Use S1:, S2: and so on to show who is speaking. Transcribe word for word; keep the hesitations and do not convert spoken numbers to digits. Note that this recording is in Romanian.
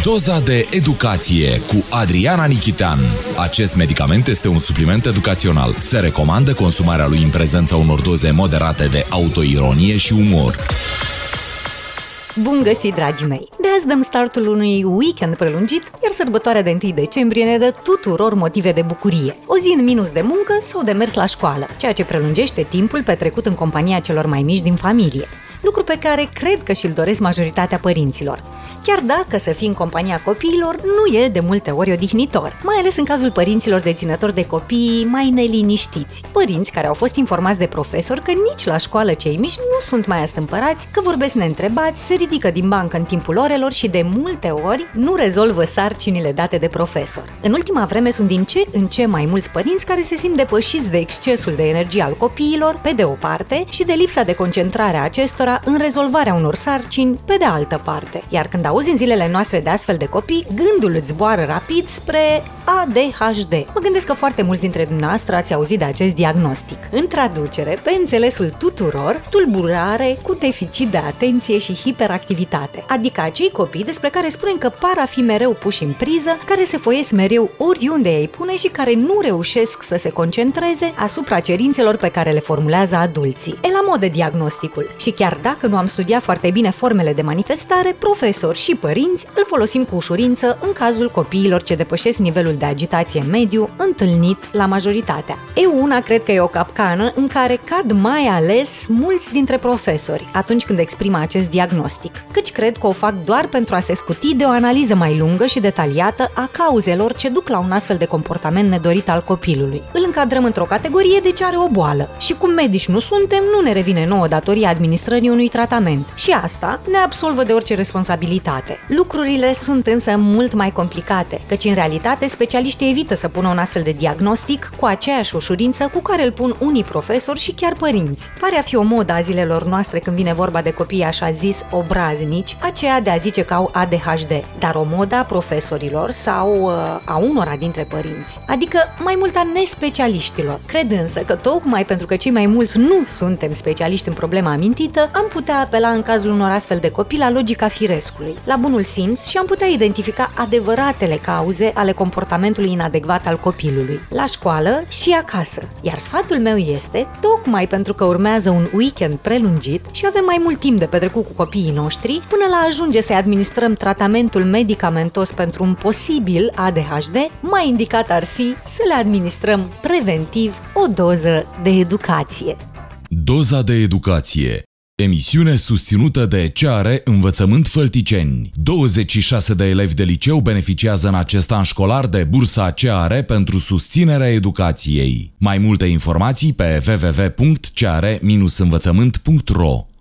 S1: Doza de educație cu Adriana Nichitean. Acest medicament este un supliment educațional. Se recomandă consumarea lui în prezența unor doze moderate de autoironie și umor.
S2: Bun găsit, dragii mei! De azi dăm startul unui weekend prelungit, iar sărbătoarea de întâi decembrie ne dă tuturor motive de bucurie. O zi în minus de muncă sau de mers la școală, ceea ce prelungește timpul petrecut în compania celor mai mici din familie. Lucru pe care cred că și-l doresc majoritatea părinților. Chiar dacă să fii în compania copiilor nu e de multe ori odihnitor, mai ales în cazul părinților deținători de copii mai neliniștiți. Părinți care au fost informați de profesori că nici la școală cei mici nu sunt mai astâmpărați, că vorbesc neîntrebați, se ridică din bancă în timpul orelor și de multe ori nu rezolvă sarcinile date de profesor. În ultima vreme sunt din ce în ce mai mulți părinți care se simt depășiți de excesul de energie al copiilor, pe de o parte, și de lipsa de concentrare a acestora în rezolvarea unor sarcini, pe de altă parte. Iar când auzi în zilele noastre de astfel de copii, gândul îți zboară rapid spre A D H D. Mă gândesc că foarte mulți dintre dumneavoastră ați auzit de acest diagnostic. În traducere, pe înțelesul tuturor, tulburare cu deficit de atenție și hiperactivitate, adică acei copii despre care spunem că par a fi mereu puși în priză, care se foiesc mereu oriunde ei pune și care nu reușesc să se concentreze asupra cerințelor pe care le formulează adulții. E la modă diagnosticul și chiar dacă nu am studiat foarte bine formele de manifestare, profesori și părinți îl folosim cu ușurință în cazul copiilor ce depășesc nivelul de agitație mediu întâlnit la majoritatea. Eu una cred că e o capcană în care cad mai ales mulți dintre profesori atunci când exprimă acest diagnostic, căci cred că o fac doar pentru a se scuti de o analiză mai lungă și detaliată a cauzelor ce duc la un astfel de comportament nedorit al copilului. Îl încadrăm într-o categorie de ce are o boală și cum medici nu suntem, nu ne revine nouă datoria administrării unui tratament și asta ne absolvă de orice responsabilitate. Lucrurile sunt însă mult mai complicate, căci în realitate specialiștii evită să pună un astfel de diagnostic cu aceeași ușurință cu care îl pun unii profesori și chiar părinți. Pare a fi o modă a zilelor noastre când vine vorba de copii așa zis obraznici, aceea de a zice că au A D H D, dar o modă a profesorilor sau uh, a unora dintre părinți, adică mai mult a nespecialiștilor. Cred însă că tocmai pentru că cei mai mulți nu suntem specialiști în problema amintită, am putea apela în cazul unor astfel de copii la logica firescului, la bunul simț și am putea identifica adevăratele cauze ale comportamentului inadecvat al copilului, la școală și acasă. Iar sfatul meu este, tocmai pentru că urmează un weekend prelungit și avem mai mult timp de petrecut cu copiii noștri, până la ajunge să-i administrăm tratamentul medicamentos pentru un posibil A D H D, mai indicat ar fi să le administrăm preventiv o doză de educație.
S1: Doza de educație. Emisiune susținută de C A R E Învățământ Fălticeni. douăzeci și șase de elevi de liceu beneficiază în acest an școlar de bursa C A R E pentru susținerea educației. Mai multe informații pe w w w punct c a r e învățământ punct r o.